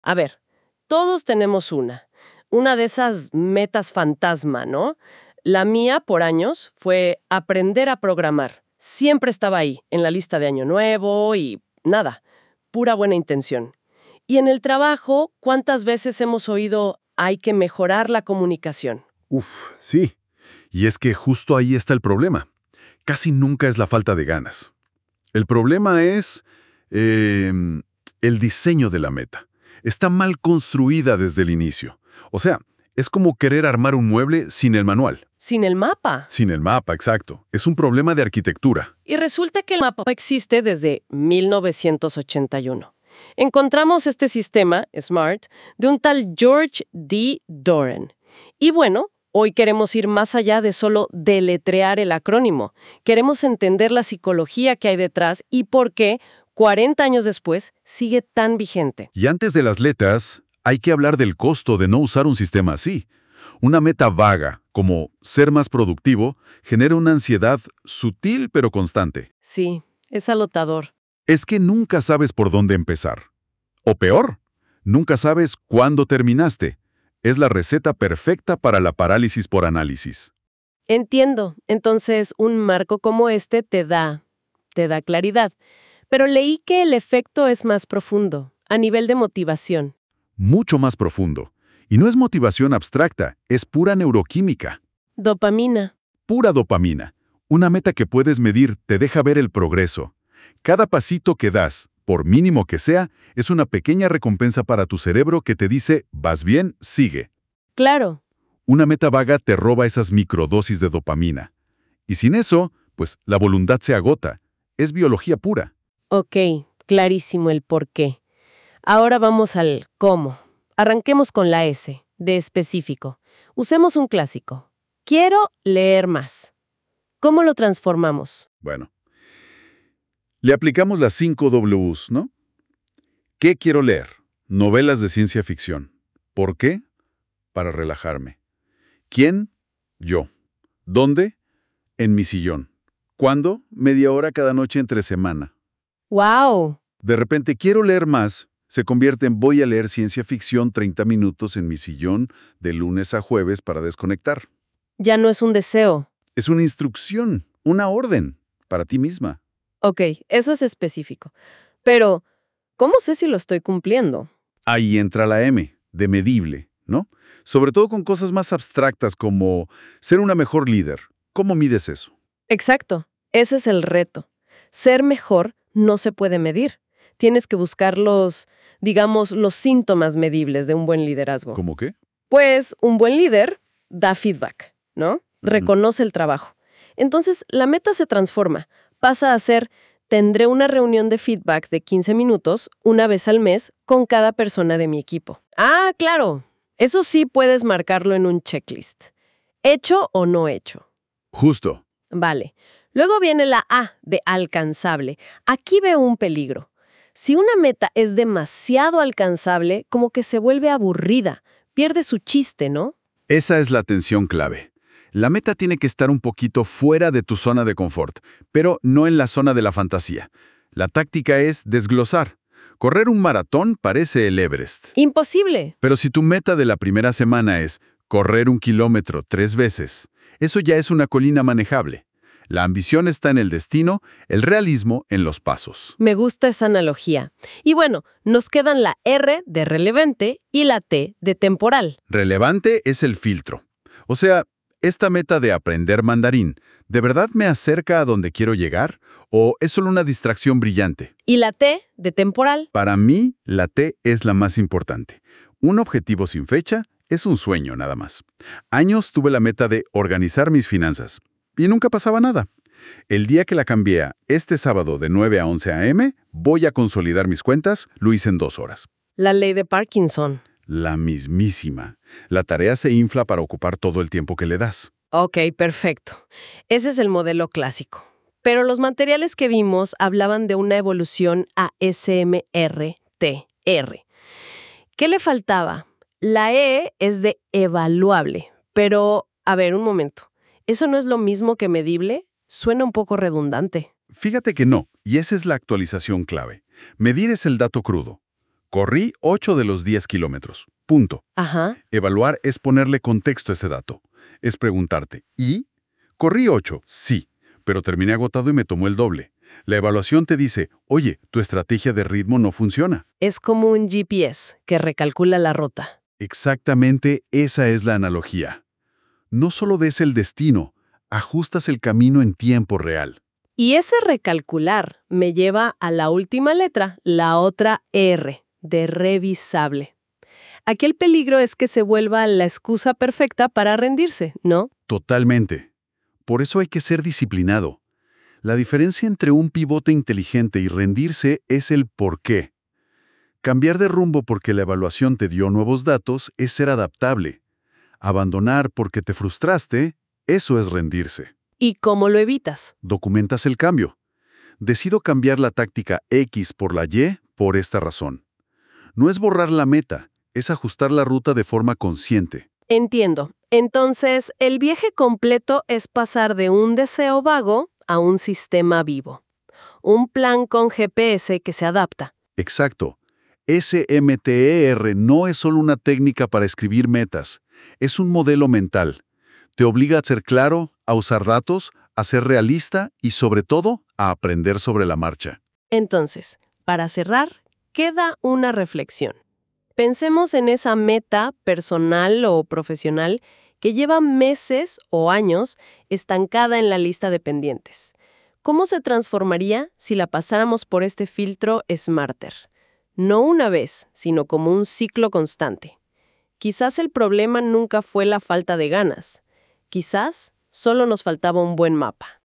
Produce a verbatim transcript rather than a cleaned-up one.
A ver, todos tenemos una. Una de esas metas fantasma, ¿no? La mía, por años, fue aprender a programar. Siempre estaba ahí, en la lista de Año Nuevo y nada, pura buena intención. Y en el trabajo, ¿cuántas veces hemos oído hay que mejorar la comunicación? Uf, sí. Y es que justo ahí está el problema. Casi nunca es la falta de ganas. El problema es eh, el diseño de la meta. Está mal construida desde el inicio. O sea, es como querer armar un mueble sin el manual. Sin el mapa. Sin el mapa, exacto. Es un problema de arquitectura. Y resulta que el mapa existe desde mil novecientos ochenta y uno. Encontramos este sistema, SMART, de un tal George D. Doran. Y bueno, hoy queremos ir más allá de solo deletrear el acrónimo. Queremos entender la psicología que hay detrás y por qué, cuarenta años después, sigue tan vigente. Y antes de las letras, hay que hablar del costo de no usar un sistema así. Una meta vaga, como ser más productivo, genera una ansiedad sutil pero constante. Sí, es alotador. Es que nunca sabes por dónde empezar. O peor, nunca sabes cuándo terminaste. Es la receta perfecta para la parálisis por análisis. Entiendo. Entonces, un marco como este te da, te da claridad. Pero leí que el efecto es más profundo, a nivel de motivación. Mucho más profundo. Y no es motivación abstracta, es pura neuroquímica. Dopamina. Pura dopamina. Una meta que puedes medir te deja ver el progreso. Cada pasito que das, por mínimo que sea, es una pequeña recompensa para tu cerebro que te dice, vas bien, sigue. Claro. Una meta vaga te roba esas microdosis de dopamina. Y sin eso, pues la voluntad se agota. Es biología pura. Ok, clarísimo el por qué. Ahora vamos al cómo. Arranquemos con la S, de específico. Usemos un clásico. Quiero leer más. ¿Cómo lo transformamos? Bueno, le aplicamos las cinco Ws, ¿no? ¿Qué quiero leer? Novelas de ciencia ficción. ¿Por qué? Para relajarme. ¿Quién? Yo. ¿Dónde? En mi sillón. ¿Cuándo? Media hora cada noche entre semana. ¡Wow! De repente quiero leer más, se convierte en voy a leer ciencia ficción treinta minutos en mi sillón de lunes a jueves para desconectar. Ya no es un deseo. Es una instrucción, una orden, para ti misma. Ok, eso es específico. Pero, ¿cómo sé si lo estoy cumpliendo? Ahí entra la M, de medible, ¿no? Sobre todo con cosas más abstractas como ser una mejor líder. ¿Cómo mides eso? Exacto, ese es el reto. Ser mejor no se puede medir. Tienes que buscar los, digamos, los síntomas medibles de un buen liderazgo. ¿Cómo qué? Pues un buen líder da feedback, ¿no? Ujú. Reconoce el trabajo. Entonces, la meta se transforma. Pasa a ser, tendré una reunión de feedback de quince minutos, una vez al mes, con cada persona de mi equipo. Ah, claro. Eso sí puedes marcarlo en un checklist. ¿Hecho o no hecho? Justo. Vale. Luego viene la A, de alcanzable. Aquí veo un peligro. Si una meta es demasiado alcanzable, como que se vuelve aburrida, pierde su chiste, ¿no? Esa es la tensión clave. La meta tiene que estar un poquito fuera de tu zona de confort, pero no en la zona de la fantasía. La táctica es desglosar. Correr un maratón parece el Everest. Imposible. Pero si tu meta de la primera semana es correr un kilómetro tres veces, eso ya es una colina manejable. La ambición está en el destino, el realismo en los pasos. Me gusta esa analogía. Y bueno, nos quedan la R de relevante y la T de temporal. Relevante es el filtro. O sea, ¿esta meta de aprender mandarín de verdad me acerca a donde quiero llegar o es solo una distracción brillante? Y la T de temporal. Para mí, la T es la más importante. Un objetivo sin fecha es un sueño nada más. Años tuve la meta de organizar mis finanzas. Y nunca pasaba nada. El día que la cambié a este sábado de nueve a once a eme, voy a consolidar mis cuentas, lo hice en dos horas. La ley de Parkinson. La mismísima. La tarea se infla para ocupar todo el tiempo que le das. Ok, perfecto. Ese es el modelo clásico. Pero los materiales que vimos hablaban de una evolución a ese eme erre te erre. ¿Qué le faltaba? La E es de evaluable. Pero, a ver, un momento. ¿Eso no es lo mismo que medible? Suena un poco redundante. Fíjate que no, y esa es la actualización clave. Medir es el dato crudo. Corrí ocho de los diez kilómetros. Punto. Ajá. Evaluar es ponerle contexto a ese dato. Es preguntarte, ¿y? Corrí ocho, sí, pero terminé agotado y me tomó el doble. La evaluación te dice, oye, tu estrategia de ritmo no funciona. Es como un G P S que recalcula la ruta. Exactamente esa es la analogía. No solo des el destino, ajustas el camino en tiempo real. Y ese recalcular me lleva a la última letra, la otra R, de revisable. Aquí el peligro es que se vuelva la excusa perfecta para rendirse, ¿no? Totalmente. Por eso hay que ser disciplinado. La diferencia entre un pivote inteligente y rendirse es el por qué. Cambiar de rumbo porque la evaluación te dio nuevos datos es ser adaptable. Abandonar porque te frustraste, eso es rendirse. ¿Y cómo lo evitas? Documentas el cambio. Decido cambiar la táctica X por la Y por esta razón. No es borrar la meta, es ajustar la ruta de forma consciente. Entiendo. Entonces, el viaje completo es pasar de un deseo vago a un sistema vivo. Un plan con G P S que se adapta. Exacto. S M T E R no es solo una técnica para escribir metas, es un modelo mental. Te obliga a ser claro, a usar datos, a ser realista y, sobre todo, a aprender sobre la marcha. Entonces, para cerrar, queda una reflexión. Pensemos en esa meta personal o profesional que lleva meses o años estancada en la lista de pendientes. ¿Cómo se transformaría si la pasáramos por este filtro Smarter? No una vez, sino como un ciclo constante. Quizás el problema nunca fue la falta de ganas. Quizás solo nos faltaba un buen mapa.